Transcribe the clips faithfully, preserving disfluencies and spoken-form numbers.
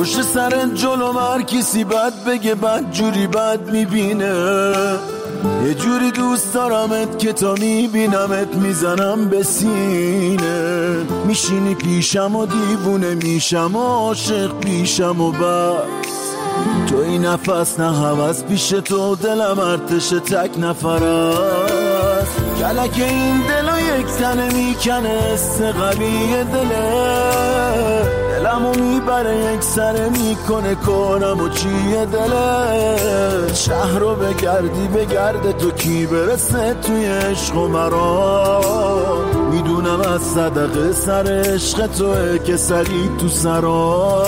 پشت سر جلو هر کسی بد بگه بد جوری بد میبینه. یه جوری دوست دارمت که تا میبینمت میزنم به سینه. میشینی پیشم و دیوونه میشم و عاشق پیشم و بس. تو این نفس نه هوس پیش تو دلم ارتش تک نفر است. کلک این دلو یک تنه میکنه استقلی دله. دلمو میبره یک سره میکنه کنم و چیه دله. شهر رو بگردی بگرده تو کی برسه توی عشق و مرا. میدونم از صدقه سر عشق توه که سری تو سرا.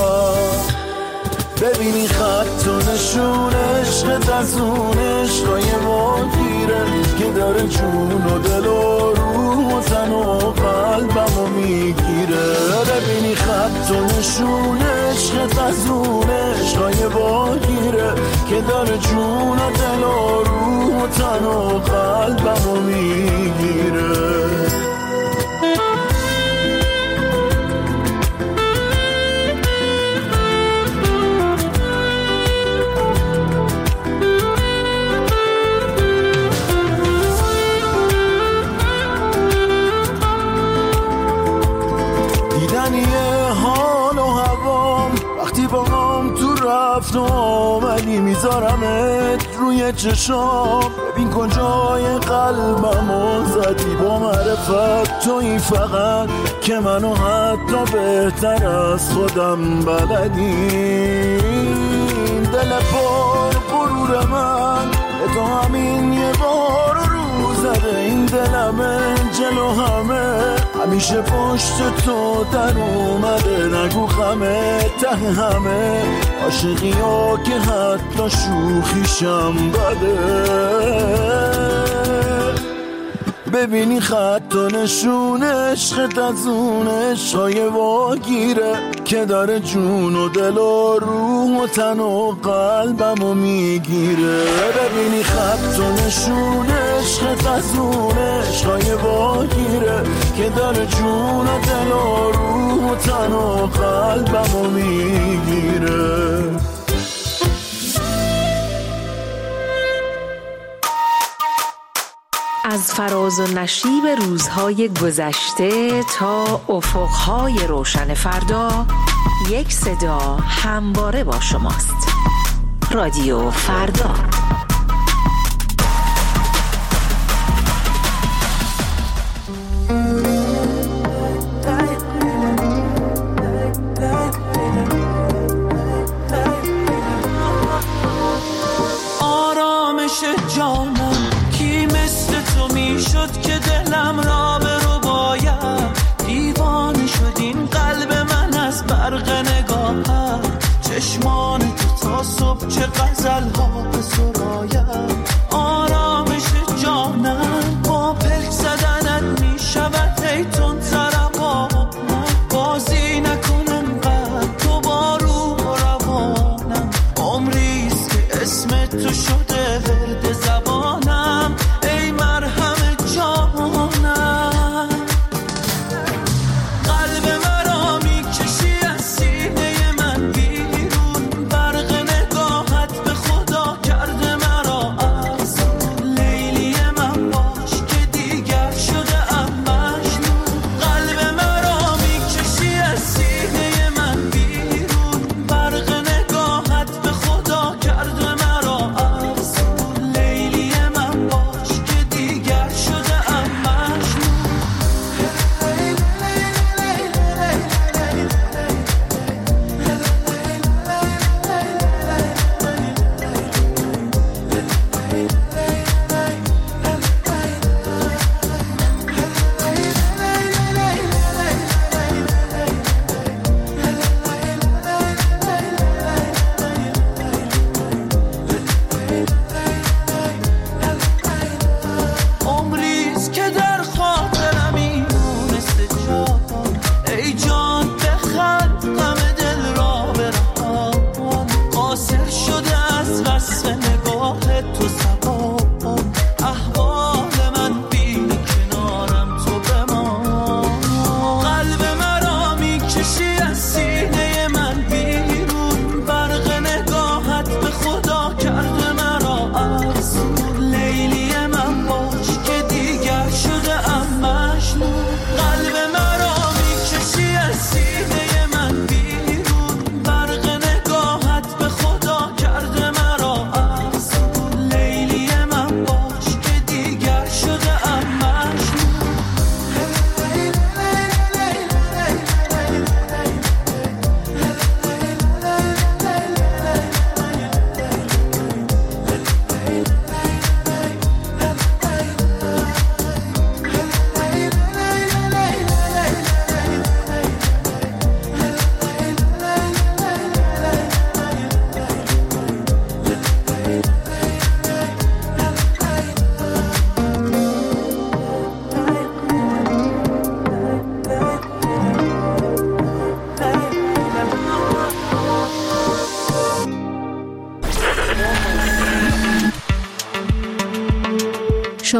ببینی خط و نشون عشقت از اون عشقای مدیره که داره جون و دل و روح و تن و قلبمو میگیره. ببینی خط و نشون عشقت از اون عشقای مدیره که داره جون و دل و روح و تن و قلبمو میگیره. رفت و آمدی میذارمت روی چشام. ببین کجای قلبمو زدی با معرفت تویی فقط که منو حتی بهتر از خودم بلدی. دل پر غرور من تو همین یه بار رو زده. این دلمه جلو همه همیشه پشت تو در اومده. نگو خمه ته همه عاشقی ها که حتی شوخیشم بده. ببینی خط و نشون عشقت از اون عشقای واگیره که داره جون و دل و روح و تن و قلبمو میگیره. ببینی خط و نشون عشقت از اون عشقای واگیره که داره جون و دل و روح و تن و قلبمو میگیره. از فراز و نشیب روزهای گذشته تا افقهای روشن فردا، یک صدا همواره با شماست. رادیو فردا. آرامش جانم کی مثل تو میشد که دلم را به رو باید. دیوانه شد این قلب من از برق نگاهم. چشمان تو تا صبح چه غزل ها به سرایم. آرامش جانم با پلک زدنت میشود هی تون ترمانم. بازی نکنم قد تو با روح و روانم. عمریست که اسم تو شده ورد زبانم. ای مرهم جانم قلب مرا میکشی از سینه من بیرون. برق نگاهت به خدا کرده مرا از لیلی من باش که دیگر شده ام مجنون. قلب مرا میکشی از سینه من بیرون. برق نگاهت به خدا کرده مرا از لیلی من باش که دیگر شده ام مجنون. عمریست که در خاطرم این مونسته جان. ای جان بخند غم دل را برهان. قاصر شده از وصف نگاه تو زبان. احوال من بینه کنارم تو بمان. قلب مرا میکشی از سینه من بیرون.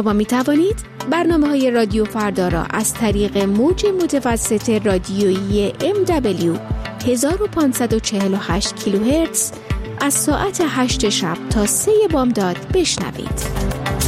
شما می توانید برنامه های رادیو فردا را از طریق موج متوسط رادیویی ام دبلیو هزار و پانصد و چهل و هشت کیلوهرتز از ساعت هشت شب تا سه بامداد بشنوید.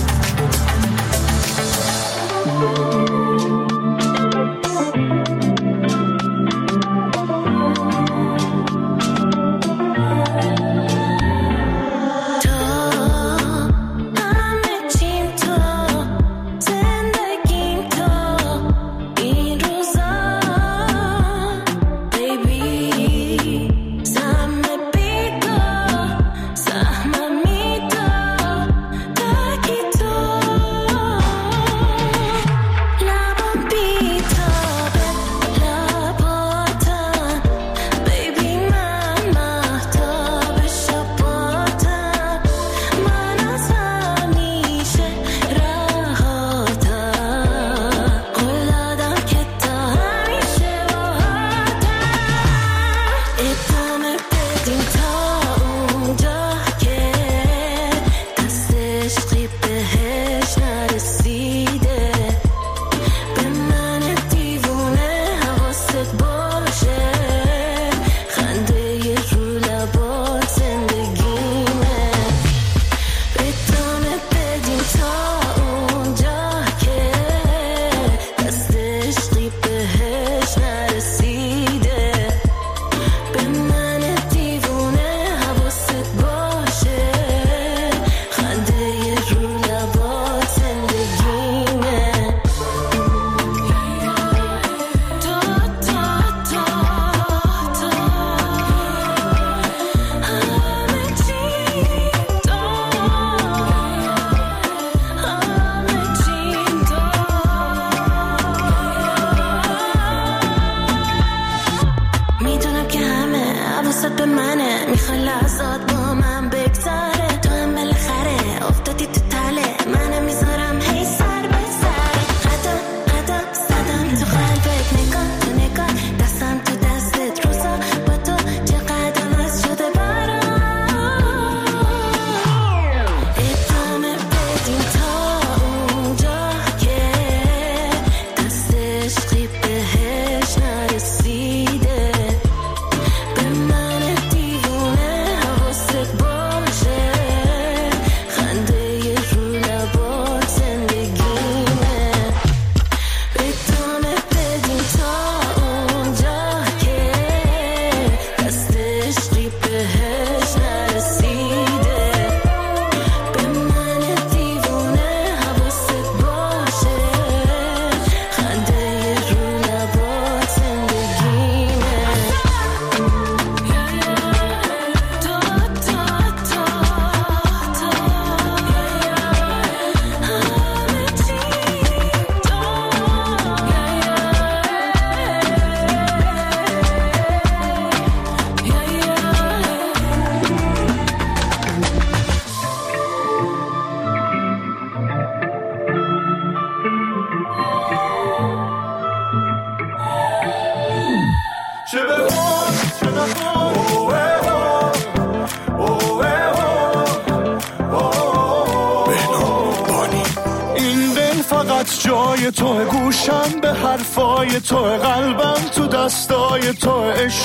جای تو، گوشم به حرفای تو، قلبم تو دستای تو،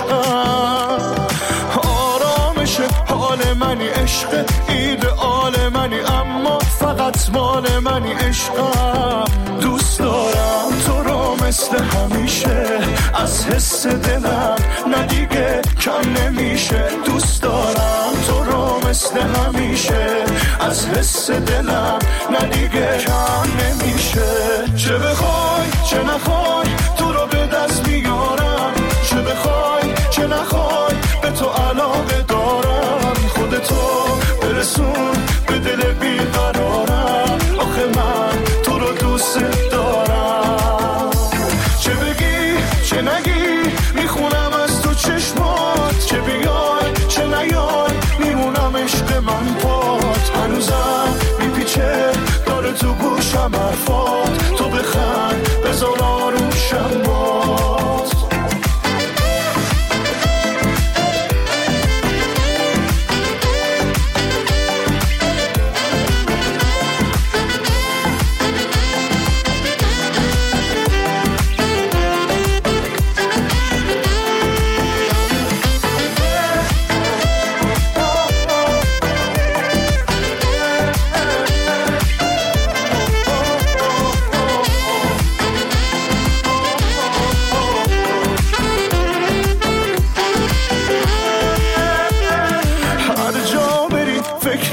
عشقم آرامش حال منی، عشق ایدئال منی، اما فقط مال منی، عشقم دوست دارم تو رو مثل همیشه، از حس دلم ندیگه کم نمیشه، دوست دارم تو رو مثل همیشه، از حس دلم ندیگه کم نمیشه، چه بخوای چه نخوای تو رو به دست میارم، چه بخوای چه نخوای به تو علاقه دارم، خودتو برسون به دل بیقرارم، آخه من تو رو دوست دارم، چه بگی چه نگی میخونم از تو چشمات، چه بیای چه نیای میمونم عشق من پات، هنوزم میپیچه داره تو گوشم حرفات، تو بخند بذار آروشم باز.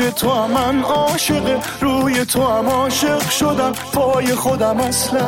روی تو هم من عاشق، روی تو هم عاشق شدم، پای خودم اصلا.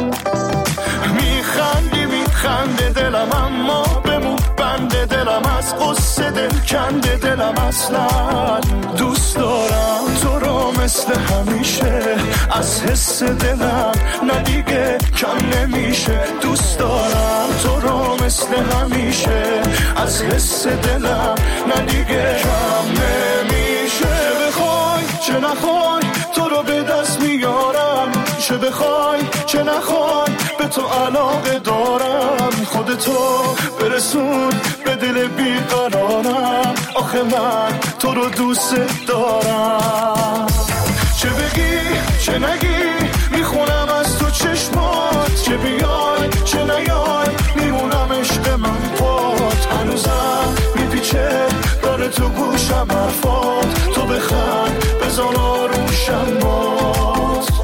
میخندی میخنده دلم اما بمون بنده دلم، از قصه دل کنده دلم اصلا. دوست دارم تو رو مثل همیشه، از حس دلم نه دیگه کم نمیشه. دوست دارم تو رو مثل همیشه، از حس دلم نه دیگه کم نمیشه. بخوای چه نخوای تو رو به دست میارم، چه بخوای چه نخوای به تو علاقه دارم. خودتو برسون به دل بیقرارم، آخه من تو رو دوست دارم. چه بگی چه نگی میخونم از تو چشمات، چه بیای چه نیای میمونم عشق من پات. هنوزم میپیچه داره تو گوشم حرفات، تو بخند بزن آروشم مات.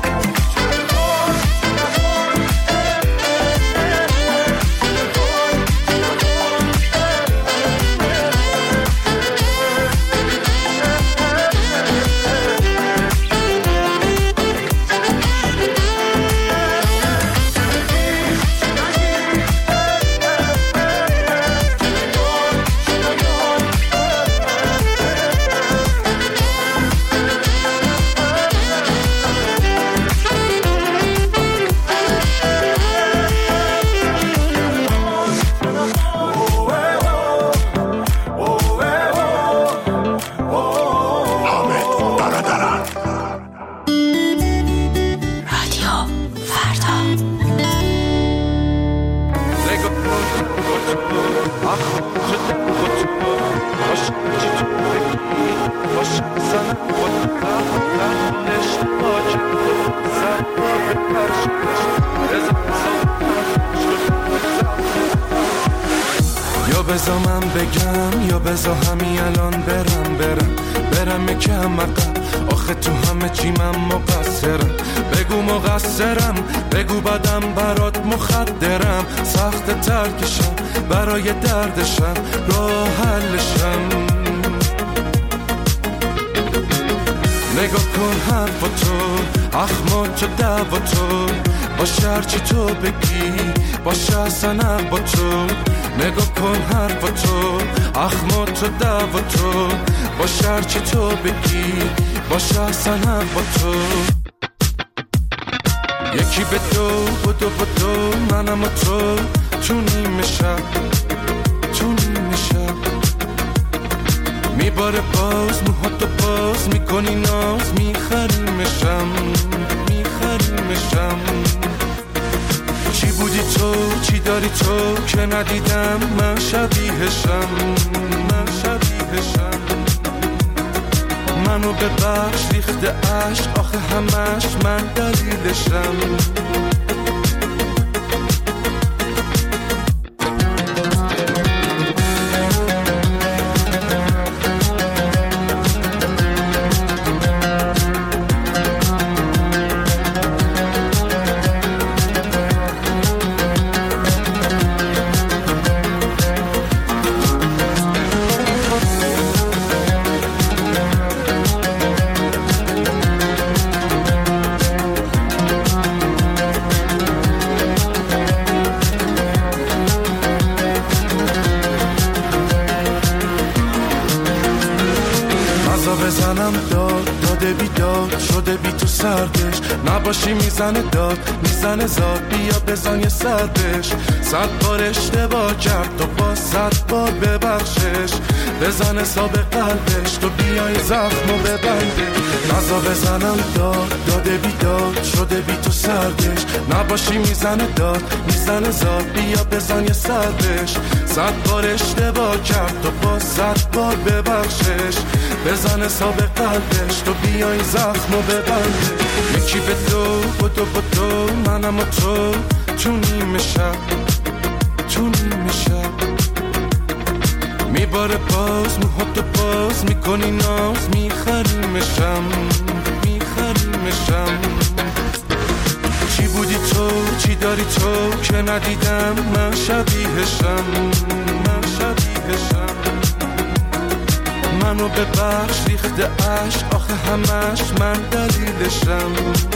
یا بذار من بگم یا بذار همین الان برم برم برم یکم عقب، آخه تو همه چی من مقصرم. بگو مقصرم بگو بدم برات مخدرم، سخت ترکشم برای دردشم راه حلشم. نگاه کن حرف تو اخمات و دعوا تو، باشه هرچی تو بگی باشه اصلا با تو. نگاه کن حرف تو اخمات و دعوا تو، باشه هرچی تو بگی باشه اصلا با تو. یکی به دو بدو بدو منم و تو، تو نیمه شب تو نیمه شب میباره باز موهاتو باز میکنی ناز، میخریمشم میخریمشم. چی بودی تو چی داری تو که ندیدم من شبیهشم من شبیهشم. منو ببخش ریخته عشق آخه همش من دلیلشم. بزنم داد داده بیداد شده بی تو سردش، نباشی میزنه داد میزنه زاد، بیا بزن یه سردش. صد بار اشتباه کرد و با صد بار ببخشش، بزن حساب قلبش تو بیای زخم و ببنده. نزا بزنم داد داده بیداد شده بی تو سردش، نباشی میزنه داد میزنه زاد، بیا بزن یه سردش. صد بار اشتباه کرد و با صد بار ببخشش، بزن حساب قلبش تو بیای زخم و ببنده. یکی به دو بدو بدو منم و تو، تو نیمه شب تو نیمه شب میباره باز موهاتو باز میکنی ناز، میخریمشم میخریمشم. چی بودی تو چی داری تو که ندیدم من شبیهشم من شبیهشم. منو منو ببخش ریخته عشق آخه همش من دلیلشم.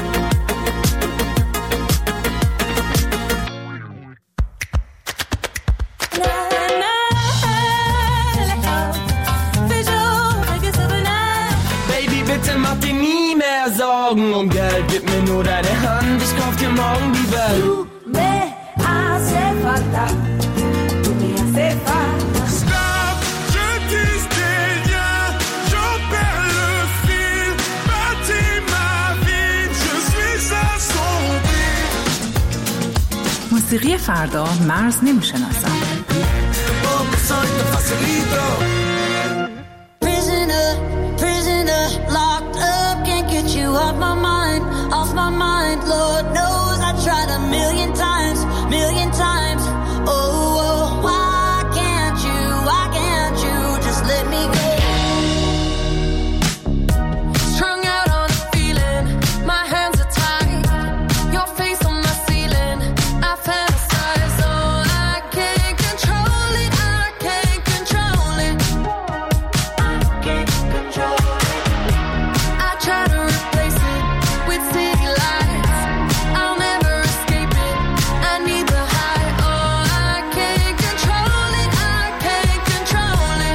Sorgen um Geld, gib mir nur deine Hand, ich kauf dir morgen die Welt. Du me hace falta, tu me hace falta. Stop, je dis rien, j'en perds le fil, bâtis ma vie, je suis assombri. موسیقی فردا مرز نمیشناسم. Prisoner, prisoner, locked up, can't get you off my mind, off my mind. Lord knows I tried a million times, million times. Oh, oh, why can't you, why can't you just let me go? Strung out on a feeling, my hands are tied, your face on my ceiling, I fantasize. Oh, I can't control it, I can't control it, I can't control it. I try to replace it with city lights, I'll never escape it, I need the high. Oh, I can't control it, I can't control it.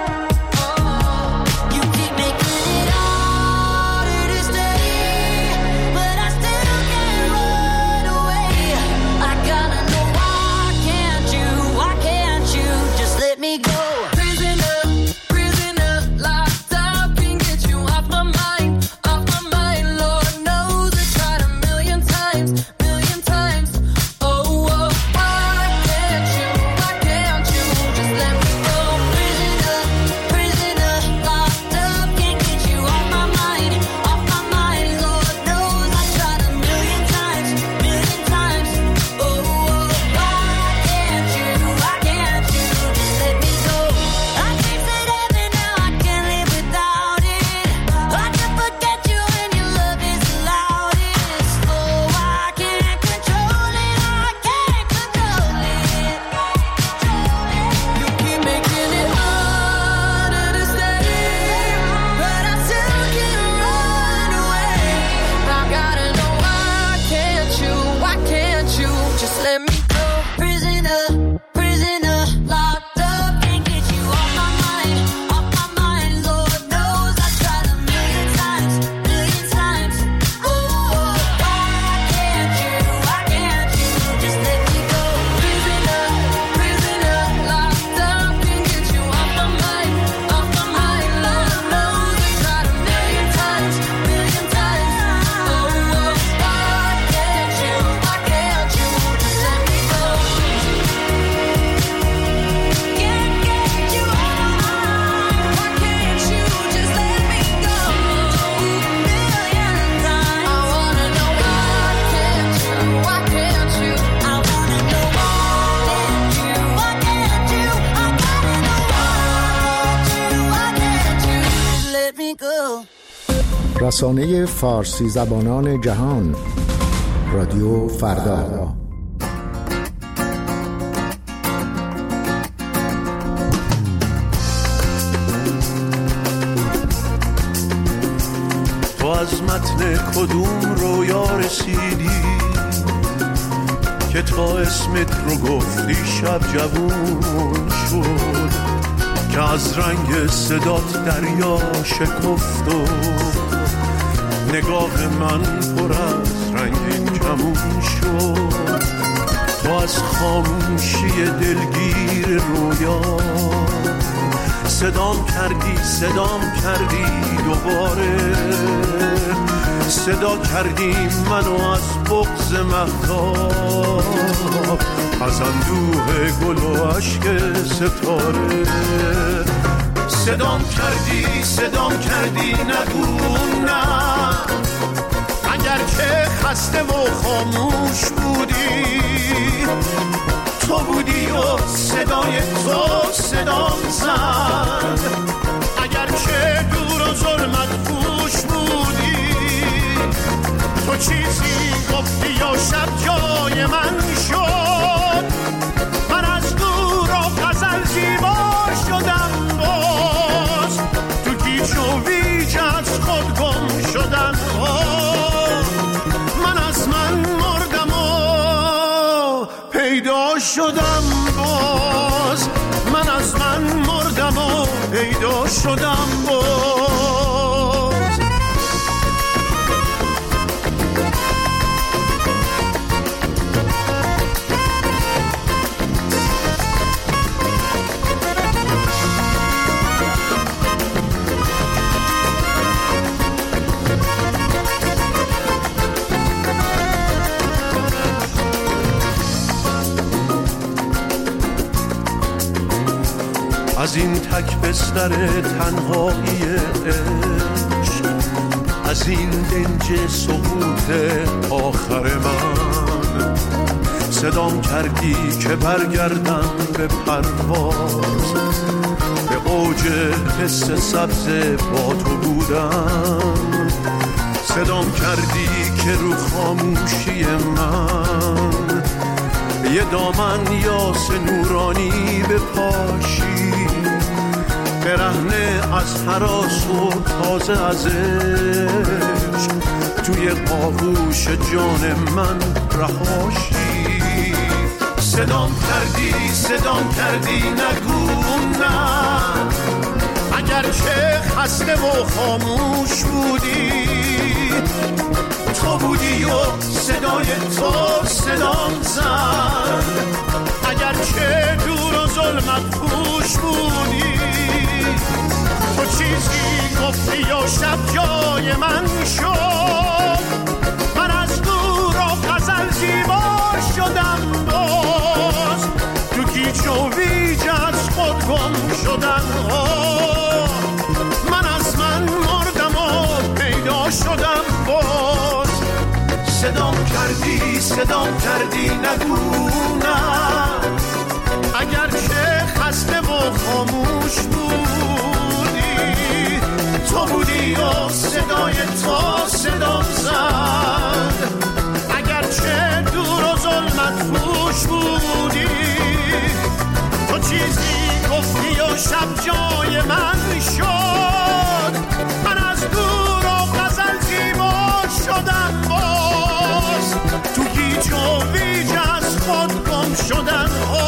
Oh, you keep making it harder to stay, but I still can't run away. I gotta know why can't you, why can't you just let me go? Prisoner, prisoner, locked up, can't get you off my mind, off my mind. Lord knows I tried a million times, million times. Oh, oh, why can't you, why can't you just let me go? Prisoner, prisoner, locked up, can't get you off my mind, off my mind. Lord knows I tried a million times, million times. Oh, oh, why can't you, why can't you just let me go? I tasted heaven, now I can't live without it. I can forget you when your love is the loudest. Oh, I can't control it, I can't control it. You keep making it harder to stay, but I still can't run away. I gotta know why can't you, why can't you just let me go? Prisoner, prisoner, locked up, can't get you off my mind, off my mind. Lord knows I tried a million times, million times. Oh, oh, why can't you, why can't you just let me go? Prisoner, prisoner, locked up, can't get you off my mind, off my mind. Lord knows I tried a million times, million times. Oh, oh, why can't you, why can't you just let me go? Can't get you off my mind, why can't you just let me go? Million times. I wanna know why can't you, why can't you? I wanna know why can't you, why can't you? I gotta know why can't you, why can't you just let me go? رسانه فارسی زبانان جهان، رادیو فردا. تو از متن کدوم رویا رسیدی که تا اسمت رو گفتی شب جوون شد، که از رنگ صدات دریا شکفت و نگاه من پر از رنگ کمون شد. تو از خاموشی دلگیر رویا صدام کردی، صدام کردی دوباره، صدا کردی منو از بغض مهتاب، از اندوه گل و عشق ستاره. صدام کردی، صدام کردی نگو نه، اگر که خسته و خاموش بودی، تو بودی و صدای تو صدام زد. اگر که دور و ظلمت پوش بودی، تو چیزی گفتی یا شب جای من شد. من از دور و غزل زیبا شدم باز، شدم باز. از این تک بستر تنهایی عشق، از این دنج سقوط آخر من، صدام کردی که برگردم به پرواز، به اوج حس سبز با تو بودم. صدام کردی که رو خاموشی من یه دامن یاس نورانی به پاشی، برهنه از هراس و تازه از عشق توی آغوش جان من رهاشی. صدام کردی صدام کردی نگو نه، اگرچه خسته و خاموش بودی، تو بودی و صدای تو صدام زد. اگرچه دور و ظلمت پوش بودی، تو چیزی گفتی و شب جای من شد. من از دور و غزل زیبا شدم باز، تو گیج و ویج از خود گم شدم. من از من مردم و پیدا شدم باز. صدام کردی صدام کردی نگو نه، اگرچه خسته و خاموش بودی، تو بودی و صدای تو صدام زد. اگرچه دور و ظلمت پوش بودی، تو چیزی گفتی و شب جای من شد. من از دور و غزل زیبا شدم باز، تو گیج و ویج از خود گم شدن.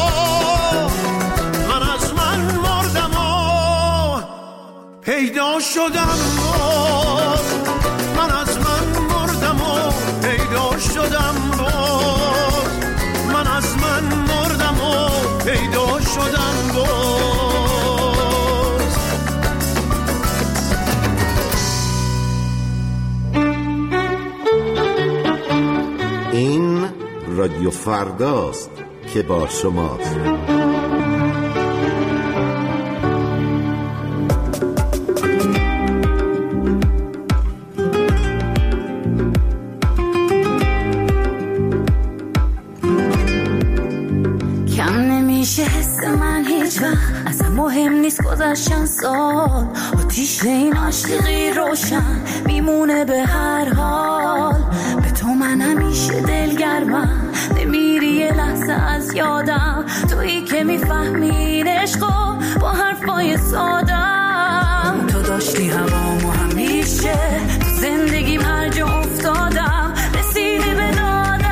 من از من مردم و پیدا شدم باز. من از من مردم و پیدا شدم باز. من از من مردم و پیدا شدم باز. این رادیو فرداست که با شماست. کم نمیشه حس من هیچ وقت، اصلا مهم نیست گذشتن سال. آتیش این عاشقی روشن میمونه به هر حال. به تو من همیشه دلگرمم، نمیری یه لحظه از یادم. تویی که میفهمی عشقو با حرفای سادم. تو داشتی هوامو همیشه، تو زندگیم هر جا افتادم رسیدی به دادم.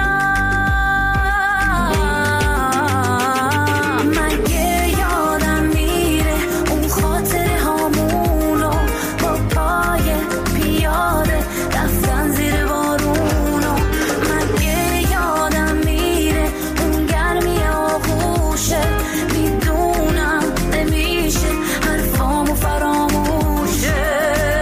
مگه یادم میره اون خاطره هامونو با پای پیاده رفتن زیر بارونو. مگه یادم میره اون گرمی آغوشه، میدونم نمیشه حرفامو فراموشه.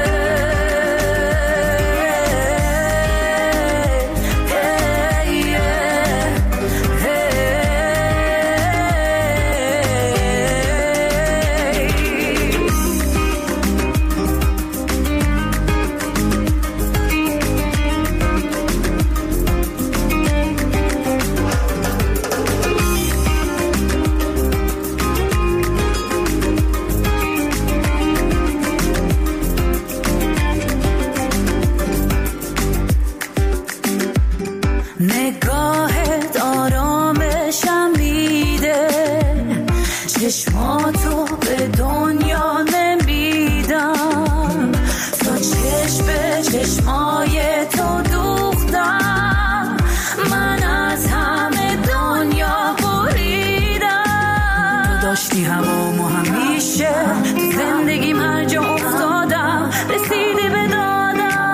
نگاهت آرامشم میده، چشماتو به دنیا نمیدم. تا چشم به چشمای تو دوختم، من از همه دنیا بریدم. تو گذاشتی هوامو همیشه تو زندگیم هر جا افتادم رسیدی به دادم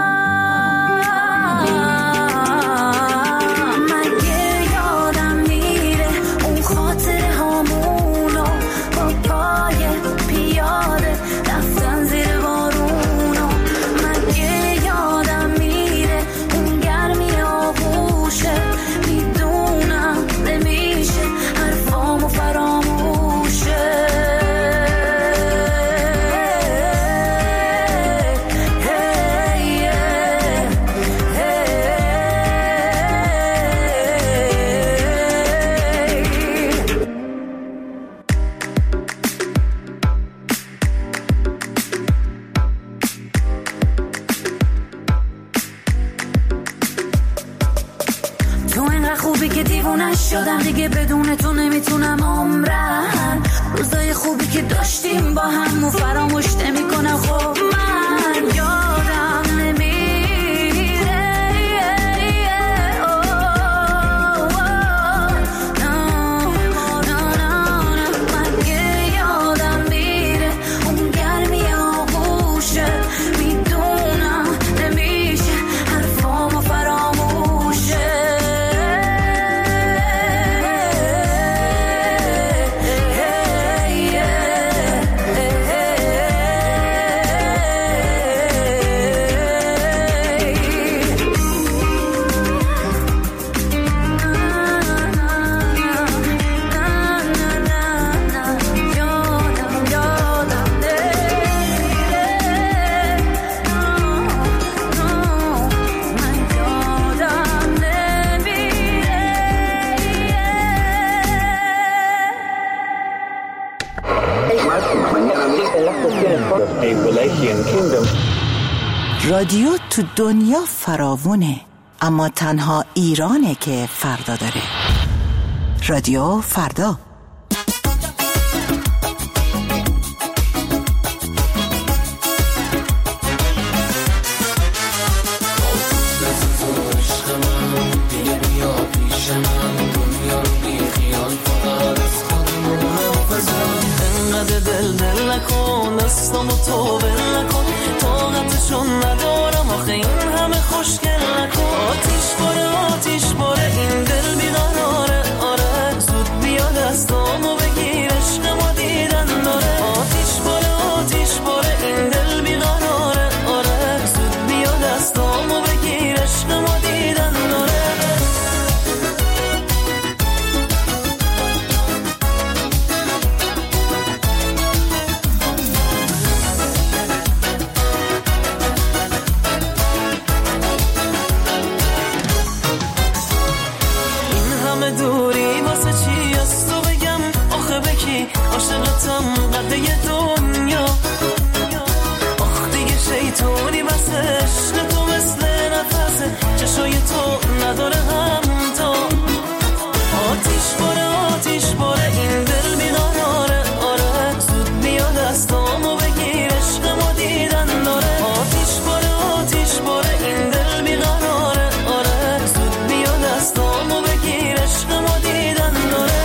مگه یادم میره اون خاطره هامونو با پای پیاده رفتن زیر بارونو مگه یادم میره اون گرمی آغوشه میدونم نمیشه حرفامو فراموشه شدم دیگه بدون تو نمیتونم عمرم روزای خوبی که داشتیم با هم و فراموش نمیکنم خب من یادم نمیره مگه یادم میره اون گرمی آغوشه میدونم نمیشه حرفامو فراموشه رادیو تو دنیا فراوونه، اما تنها ایرانه که فردا داره. رادیو فردا. دل دل نکن دستامو تو بل نکن طاقتشون ندارم آخه این همه خوشگل نکن آتیش باره آتیش باره این دل بیقراره آره زود بیا دستامو بگیر عشق ما دیدن داره آتیش باره آتیش باره این دل بیقراره آره زود بیا دستامو بگیر عشق ما دیدن داره دوری واسه چی از تو بگم آخه بکی عاشقتم قده دنیا آخ دیگه شیطونی بس عشق تو مثل نفسه چشای تو نداره همتا آتیش باره آتیش باره این دل بیقراره آره زود بیا دستامو بگیر عشق ما دیدن داره آتیش باره آتیش باره این دل بیقراره آره زود بیا دستامو بگیر عشق ما دیدن داره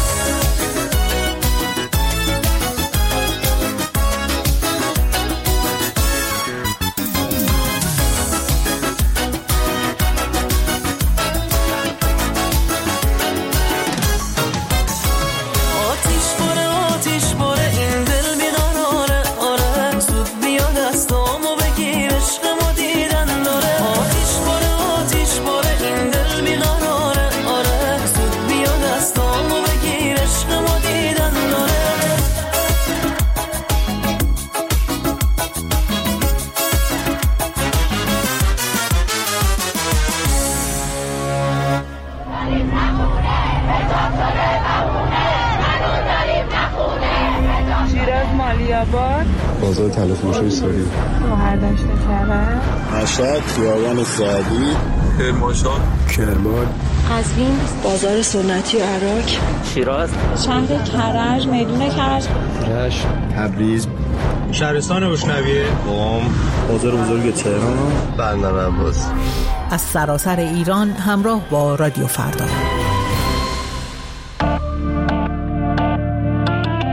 آتیش باره آتیش باره این دل بیقراره آره زود بیا دستامو بگیر عشق ما دیدن داره آتیش باره آتیش باره این دل بیقراره آره زود بیا دستامو بگیر عشق ما دیدن داره شیراز مالیاباد بازار تلفروشی ساری شوهر داشته کرده مشهد خیابان سعدی کرمانشاه کرمان قزوین بازار سنتی و عراق شیراز شهر کرج میدون کرج رشت تبریز شهرستان بشنویه قم بازار بزرگ تهران بندر عباس از سراسر ایران همراه با رادیو فردا.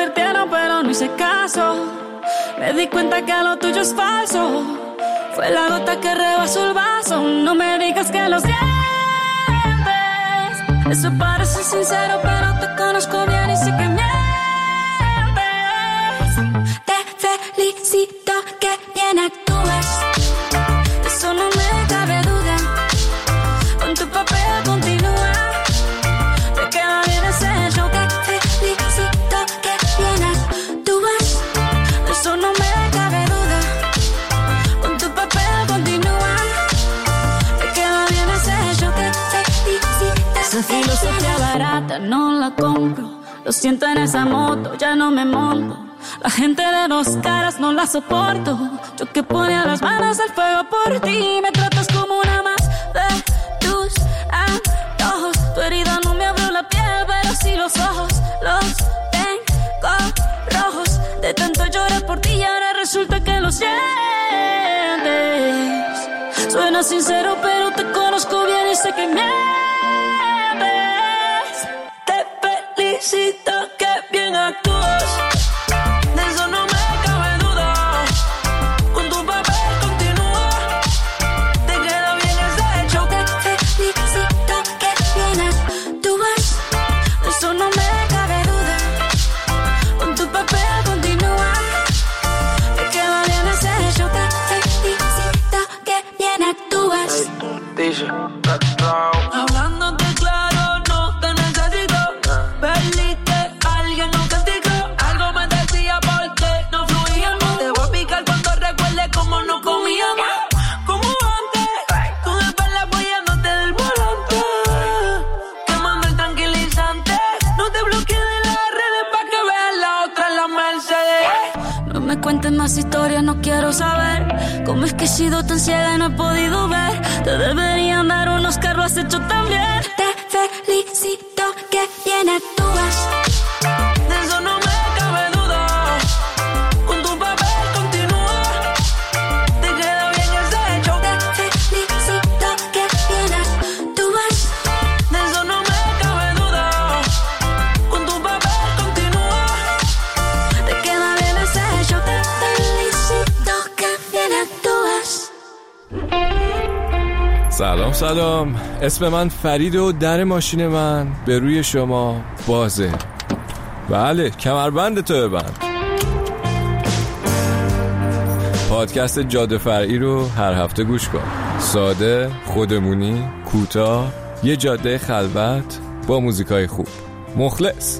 advirtieron pero no hice caso. Me di cuenta que lo tuyo es falso. Fue la gota que rebasó el vaso. No me digas que lo sientes. Eso parece sincero pero te conozco bien y sé que mientes. Te felicito que bien actúas. Eso no me cabe duda. Con tu papel continúa. Te queda bien ese show. Te felicito que bien actúas. Eso no me cabe duda. Con tu papel continúa. Te queda bien ese show. Te felicito. Esa filosofía barata no la compro. Lo siento en esa moto, ya no me monto. La gente de dos caras no la soporto. Yo que ponía las manos al fuego por ti. Me tratas como una más de tus antojos. Tu herida no me abrió la piel, pero sí los ojos. Los tengo rojos. De tanto llorar por ti y ahora resulta que lo sientes. Suena sincero, pero te conozco bien y sé que mientes. Te felicito que bien actúas. De eso no me cabe duda. Con tu papel continúa. Te queda bien ese hecho. Te felicito que bien actúas. De eso no me cabe duda. Con tu papel continúa. Te queda bien ese hecho. Te felicito que bien actúas. Hablándote claro, no te necesito. Perdiste a alguien, no castigo. Algo me decía porque no fluíamos. Te voy a picar cuando recuerde cómo no comíamos. Como antes, tú de espalda apoyándote del volante. Quemando el tranquilizante. No te bloquees de las redes pa' que veas la otra en la Mercedes. No me cuentes más historias, no quiero saber. Cómo es que he sido tan ciega y no he podido ver. Te deberían dar unos carros, has hecho tan bien. Te felicito que bien actúas. De eso no me cabe duda. Con tu papel continúa. Te queda bien ese hecho. Te felicito que bien actúas. De eso no me cabe duda. Con tu papel continúa. Te queda bien ese hecho. Te felicito que bien actúas. سلام سلام، اسم من فرید و در ماشین من به روی شما بازه. بله، کمربند تو ببند. پادکست جاده فرعی رو هر هفته گوش کن. ساده، خودمونی، کوتاه، یه جاده خلوت با موزیکای خوب. مخلص.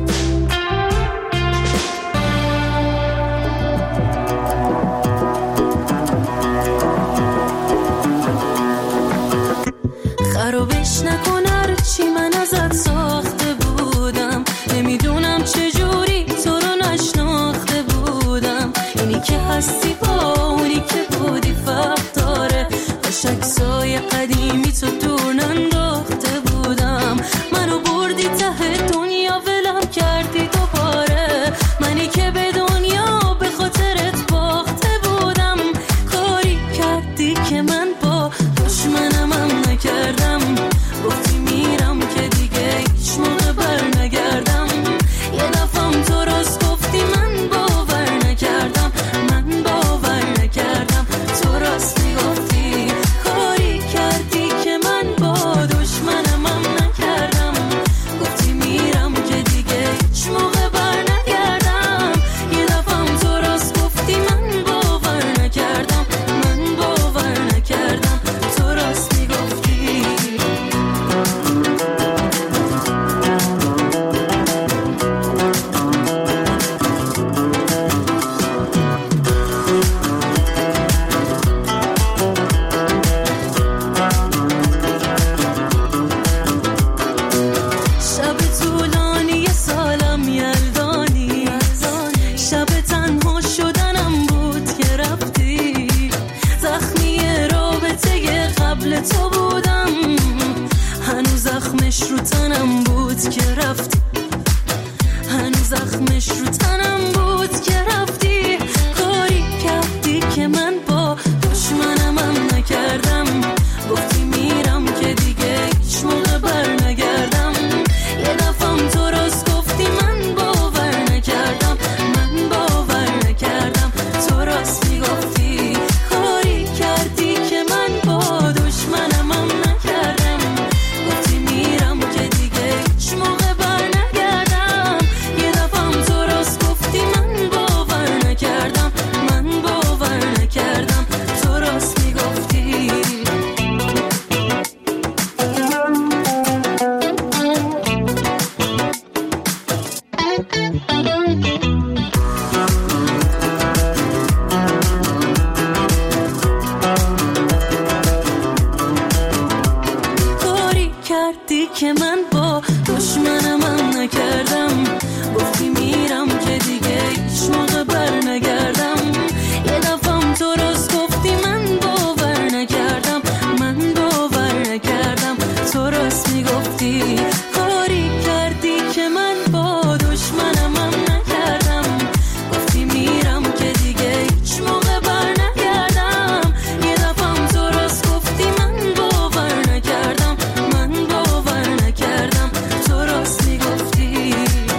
خرابش نکن هرچی من ازت ساخته بودم. نمیدونم چجوری تو رو نشناخته بودم. اینی که هستی با اونی که بودی فرق داره. باش عکسای قدیمی تو دور ننداخته بودم. منو بردی ته دنیا ولم کردی دوباره. منی که به دنیا به خاطرت باخته بودم. کاری کردی که من با دشمنم هم نکردم. گفتی میرم که دیگه هیچ موقع بر نگردم. یه دفعم تو راست گفتی من باور نکردم. من باور نکردم. تو راستی گفتی کاری کردی که من تو راست گفتی من باور نکردم، من باور نکردم. تو راست میگفتی کاری کردی که من با دشمنم هم نکردم. گفتی میرم که دیگه هیچ موقع بر نگردم. یه دفعم تو راست گفتی من باور نکردم، من باور نکردم. تو راست میگفتی.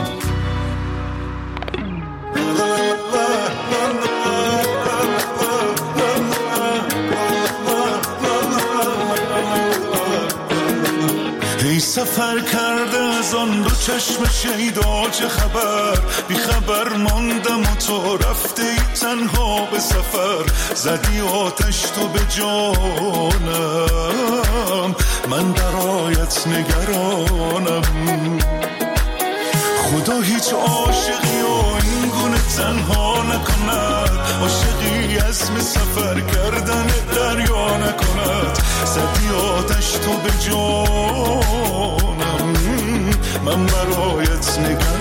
ای سفر کرده از آن دو چشم شیدا چه خبر؟ بی خبر ماندم و تو رفته ای تنها به سفر. زدی آتش تو به جانم، من برایت نگرانم. خدا هیچ عاشقی و این گونه تنها نکند، عاشقی عزم سفر کردن دریا نکند. زدی آتش تو به جانم، من برایت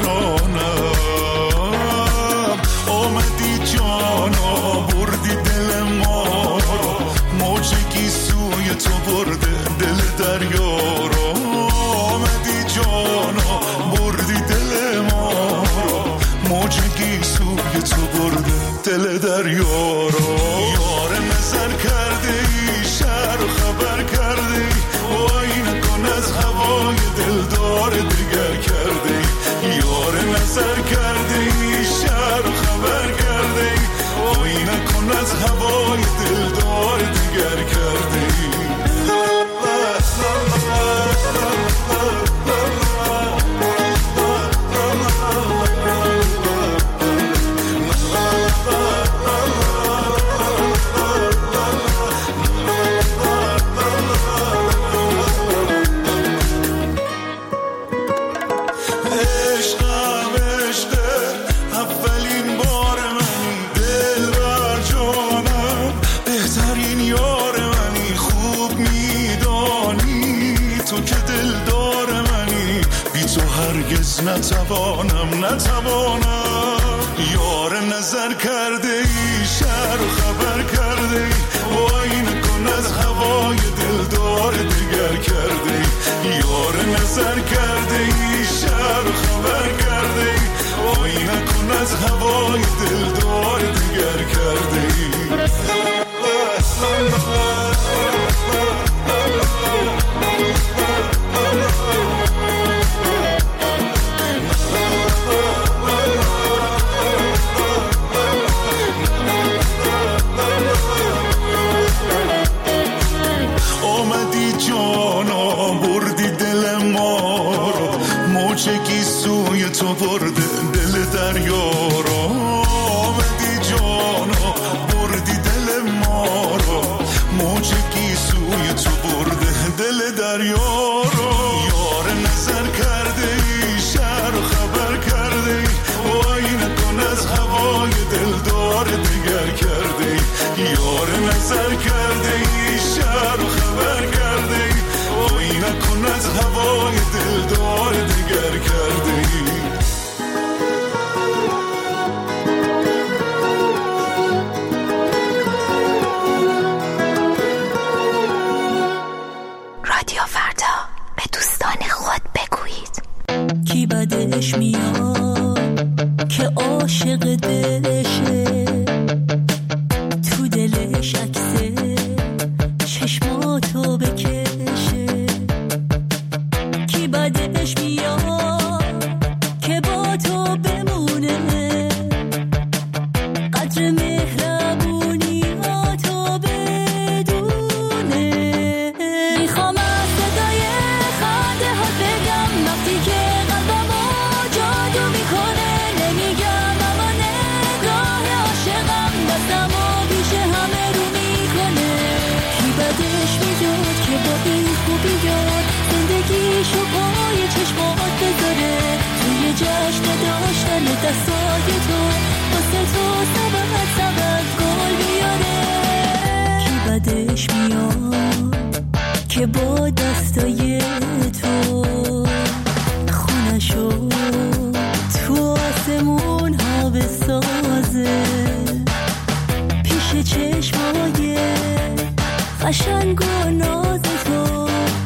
نگرانم. آمدی جانا بردی دل ما رو، موجگی سوی تو برده دل دریا رو. آمدی جانا بردی دل ما رو، موجگی سوی تو برده دل دریا رو. یار نظر کرده ای شهر و خبر کرده ای، وای نکن از هوای دلدار دیگر کرده ای. یار نظر کرده ای شهر و خبر کرده ای، وای نکن از هوای دلدار دیگر کرده ای. نتوانم نتوانم. یار نظر کرده ای شهر و خبر کرده ای، وای نکن از هوای دلدار دیگر کرده ای. یار نظر کرده ای شهر و خبر کرده ای، وای نکن از هوای دلدار دیگر کرده ای. آمدی جانا بردی دل ما رو، موجگی سوی تو برده دل دریا رو. آمدی جانا بردی دل ما رو، موجگی سوی تو برده دل دریا رو. یار نظر کرده ای شهر و خبر کرده ای، وای نکن از هوای دلدار دیگر کرده ای. یار نظر کرده ای شهر و خبر کرده ای، وای نکن از هوای دلدار دیگر کرده ای. رادیو فردا، به دوستان خود بگویید کی بدش میاد که عاشق دلشه، تو دلش عکسه چشماتو بکشه. کی بدش میاد که با تو بمونه، قدر مهربونی ها تو بدونه. میخوام از صدای خنده ها بگم وقتی که قلبمو جادو میکنه. نمیگم اما نگاه عاشقم دستمو پیش همه رو میکنه. کی بدش میاد که با این خوبی یاد زندگیشو پای چشمات بذاره، توی جشن داشتن دستای تو واسه تو سبب سبب گل بیاره. کی بدش میاد که با دستای تو خونشو تو آسمون ها بسازه، پیش چه چشمای قشنگ و ناز تو،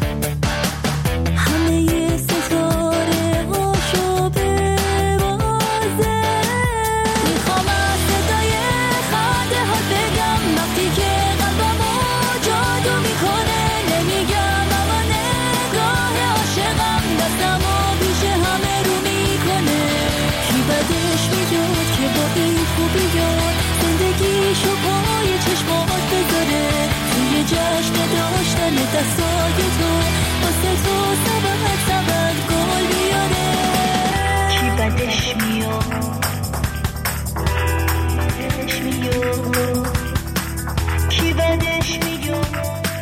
همه ستاره هاشو ببازه. میخوام از صدای خنده ها بگم وقتی که قلبمو جادو میکنه. نمیگم اما نگاه عاشقم دستمو پیش همه رو میکنه. کی بدش میاد که با این خوبیات زندگیشو پای چشمات بذاره. توی جشن داشتن دستای تو واسه تو سبت سبت گل بیاره. کی بدش میاد بدش میاد کی بدش میاد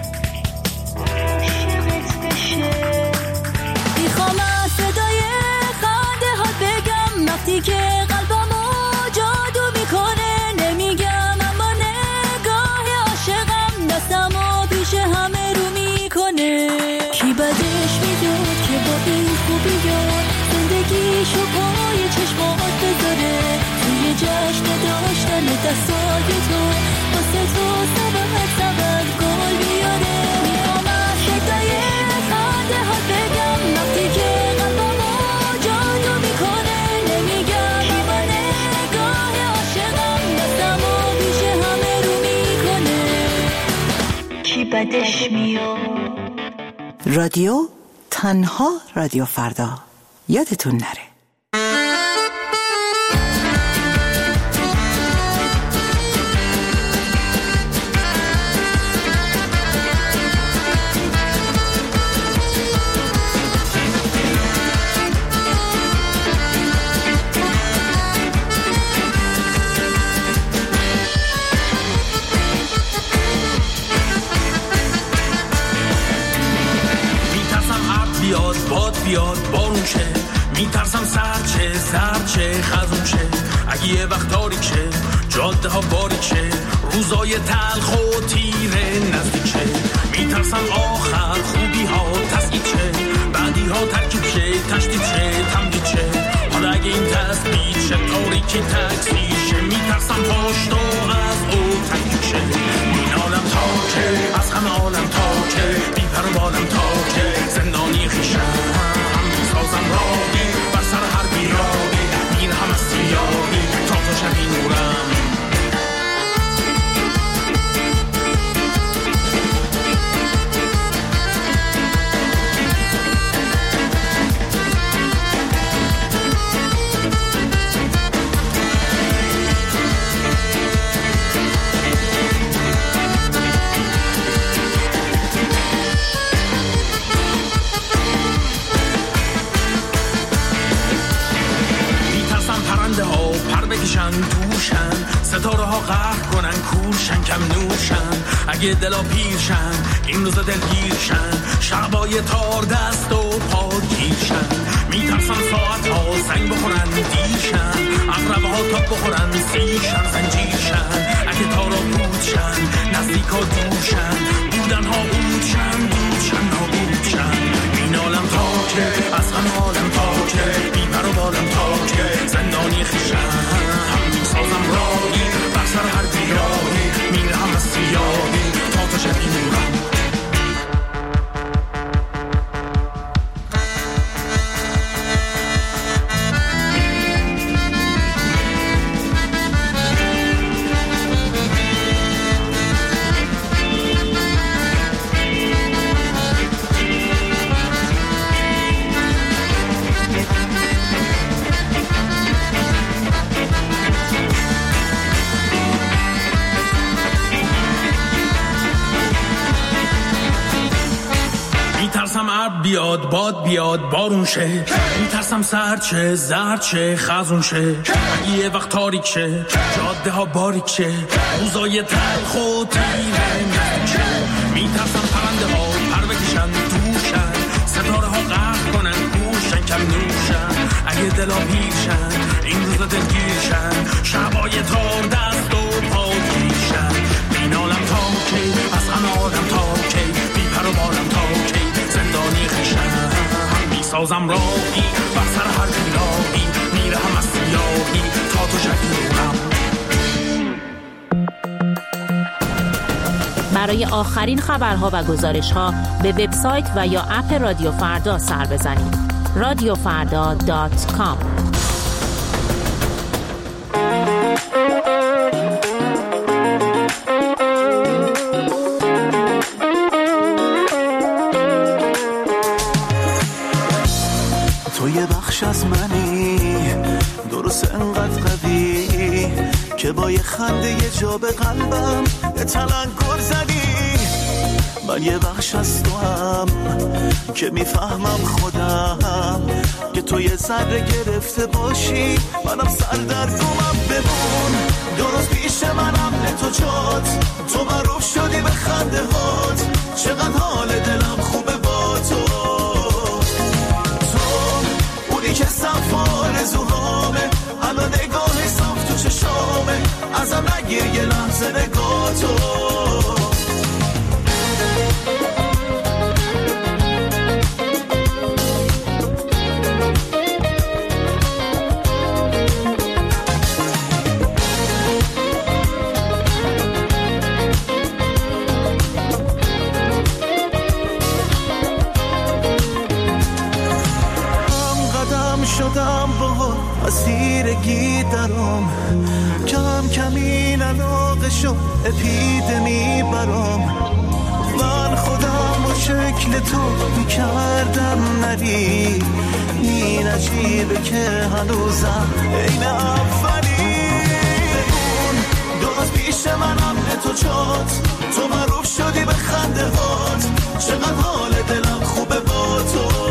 عاشقت بشه. میخوام از صدای خنده ها بگم وقتی که قلبمو جادو میکنه. نمیگم اما نگاه عاشقم دستمو پیش همه رو میکنه. کی بدش میاد که با این خوبیات زندگیشو پای چشمات بذاره. توی جشن داشتن دستای تو واسه تو سبت سبت گل بیاره. میخوام از صدای خنده ها بگم وقتی که قلبمو جادو میکنه. نمیگم اما نگاه عاشقم دستمو پیش همه رو میکنه. کی بدش میاد. رادیو تنها رادیو فردا، یادتون نره. بیاد باد بیاد بارون شه. میترسم سرچه سرچه خزون شه. اگه یه وقت تاریک شه جاده ها باریک شه. روزای تلخ و تیره نزدیک شه. میترسم آخر خوبی ها تسکیت شه. بعدی ها ترکیب شه تشدید شه تمدید شه. حالا اگه این تثبیت شه تاریکی تکثیر شه. میترسم پاشت و از او تکیب شه. این عالم تاکه از همه عالم تاکه. بی پر و بالم تاکه زندانی خیشم. هم میسازم راهی بر سر هر بیراهی. میرهم از سیاهی تا تو شبی نورم. بکشن توشن ستاره ها قهر کنن کورشن کم نوشن. اگه دلا پیرشن این روزا دلگیرشن. شبای تار دست و پا گیرشن. میترسن ساعت ها زنگ بخورن دیرشن. عقربه ها تا بخورن سیرشن زنجیرشن. اگه تارا بودشن نزدیک ها دورشن. بودن ها بودشن بودشن ها بودشن. این عالم تاکه از همه عالم تاکه. بی پر و بالم تاکه زندانی خیشن. سازم راهی بر سر هر بیراهی. میرهم از سیاهی تا تو شبی نورم. بیاد باد بیاد بارون شه. میترسم سرچه زرچه خزون شه. اگه یه وقت تاریک شه جاده ها باریک شه. روزای تلخ و تیره نزدیک شه. میترسم پرنده ها پر بکشن توشن. ستاره ها قهر کنن گوشن کم نوشن. اگه دلا پیرشن این روزا دلگیرشن. شبای تار دست و پا گیرشن. این عالم تاکی از همه عالم تاکی. بی پر و بالم تاکی زندانی خیشم. میسازم راهی بر سر هر بیراهی. میرهم از سیاهی تا تو شبی نورم. برای آخرین خبرها و گزارش‌ها به وبسایت و یا اپ رادیو فردا سر بزنید. رادیو فردا دات کام. تو یه بخش از منی، درست انقدر قوی که با یه خنده یه جا به قلبم تلنگر زدی. من یه بخش از تو هم که میفهمم خودم که تو یه ذره گرفته باشی، منم سر در دومم. بمون درست پیش منم، نه تو جات تو معروف شدی به خنده هات. چقدر حال دلم خوبه با تو، که صف آرزوهامه، الان نگاه صاف تو چشامه. ازم نگیر یه لحظه نگاه تو. شدم با اسیرگی درام، کم کم این علاقه شد اپیدمی برام. من خودم با شکل تو میکردم نری، این عجیبه که هنوزم این اولی. بمون درست پیش منم، نه تو جات تو معروف شدی به خنده هات. چقدر حال دلم خوبه با تو،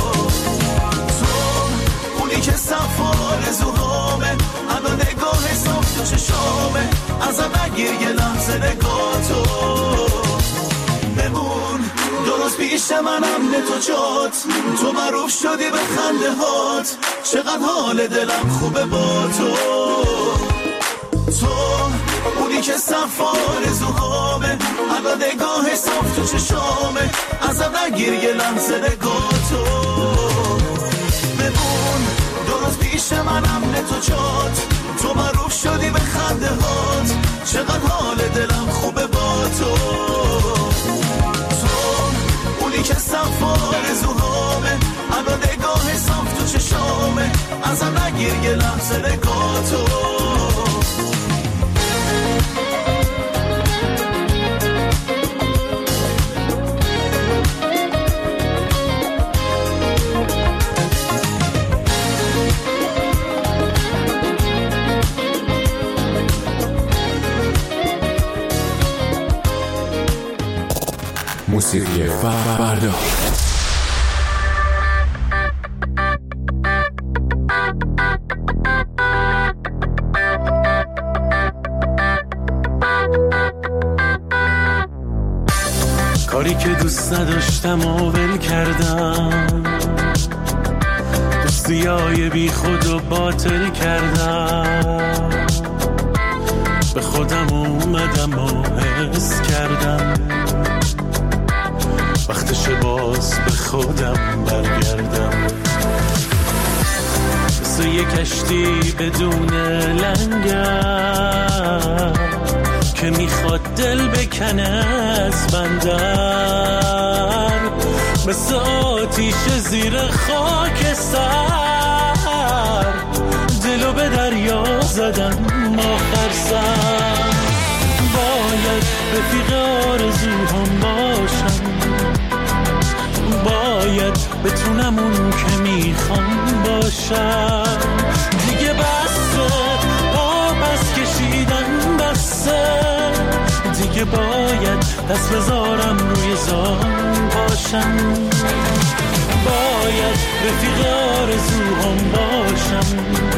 که صف آرزوهامه، الان نگاه صاف تو چشامه. ازم نگیر یه لحظه نگاه تو. بمون درست پیش منم، نه تو جات تو معروف شدی به خنده هات. چقدر حال دلم خوبه با تو، تو اونی که صف آرزوهامه، الان نگاه صاف تو چشامه. ازم نگیر یه لحظه نگاه تو. بمون درست پیش منم، نه تو جات تو معروف شدی به خنده هات. چقدر حال دلم خوبه با تو، تو اونی که صف آرزوهامه، الان نگاه صاف تو چشامه. ازم نگیر یه لحظه نگاه تو. موسیقی فردا. کاری که دوست نداشتم و ول کردم، دوستیای بی خود و باطل کردم. به خودم اومدم و حس کردم وقتش باز به خودم برگردم. مثل یه کشتی بدون لنگر که میخواد دل بکنه از بندر. مثل آتیش زیر خاک سر، دلو به دریا زدم آخر سر. باید رفیق آرزوهام باشم، باید بتونم اون که میخوام باشم. دیگه بسه آبس کشیدن بسه، دیگه باید دست بذارم روی زان باشم. باید رفیق آرزوهام باشم،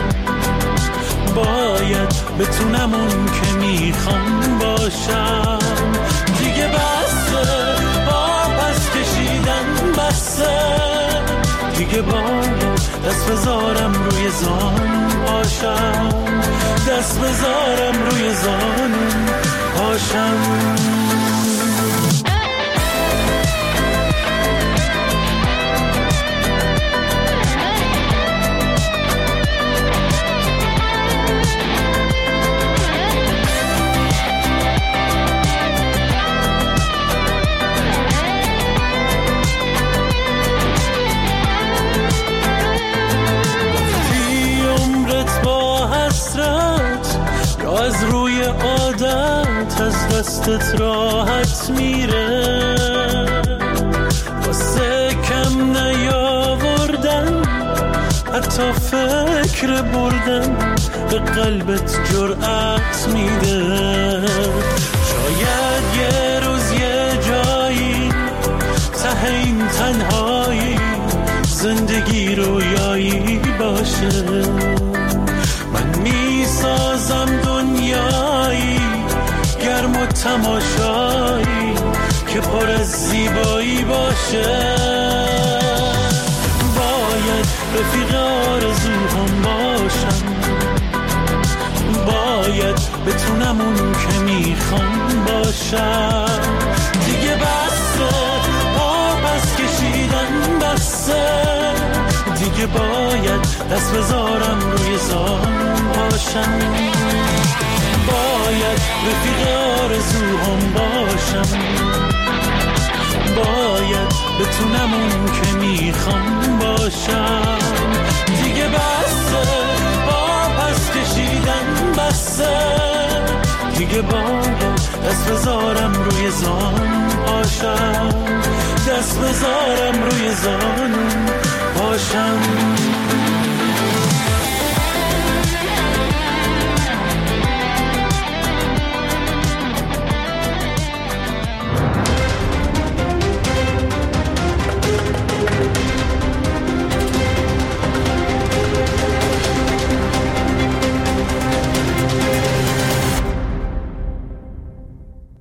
باید بتونم اون که میخوام باشم. دیگه بسه آبس کشیدن بسه، دیگه باید دست بذارم روی زان باشم. دست بذارم روی زان باشم. دستت راحت میره، واسه کم نیاوردن حتی فکر بردن به قلبت جرأت میده. شاید یه روز یه جایی ته این تنهایی زندگی رویایی باشه، من میسازم دنیایی گرم و تماشایی که پر از زیبایی باشه. باید رفیق آرزوهام باشم، باید بتونم اون که میخوام باشم. دیگه بسه پا پس کشیدن بسه، دیگه باید دست بذارم روی زان باشم. باید رفیق آرزوهام باشم، باید بتونم اون که میخوام باشم. دیگه بسه با پس کشیدن بسه، دیگه باید دست بذارم روی زان باشم، دست بذارم روی زان باشم.